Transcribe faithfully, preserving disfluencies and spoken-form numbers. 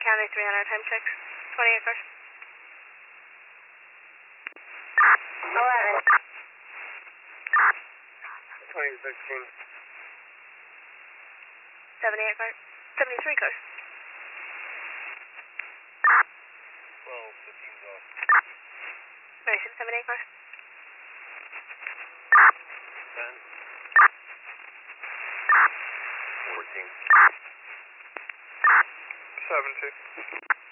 County three hundred, time checks. twenty-eight cars. eleven. twenty to sixteen. seventy-eight cars. seventy-three cars. twelve, fifteen's off. Mission, seventy-eight cars. ten. fourteen. seven two.